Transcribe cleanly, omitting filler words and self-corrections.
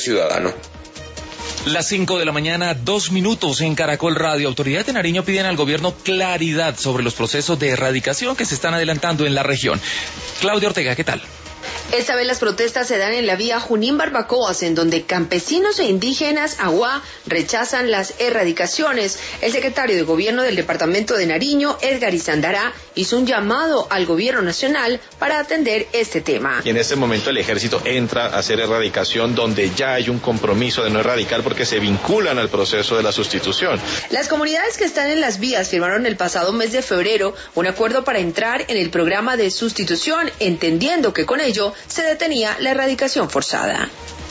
ciudadano. Las 5 de la mañana, 2 minutos en Caracol Radio. Autoridades de Nariño piden al gobierno claridad sobre los procesos de erradicación que se están adelantando en la región. Claudia Ortega, ¿qué tal? Esta vez las protestas se dan en la vía Junín-Barbacoas, en donde campesinos e indígenas Aguá rechazan las erradicaciones. El secretario de Gobierno del Departamento de Nariño, Edgar Izandará, hizo un llamado al Gobierno Nacional para atender este tema. Y en este momento el ejército entra a hacer erradicación donde ya hay un compromiso de no erradicar porque se vinculan al proceso de la sustitución. Las comunidades que están en las vías firmaron el pasado mes de febrero un acuerdo para entrar en el programa de sustitución, entendiendo que con ello se detenía la erradicación forzada.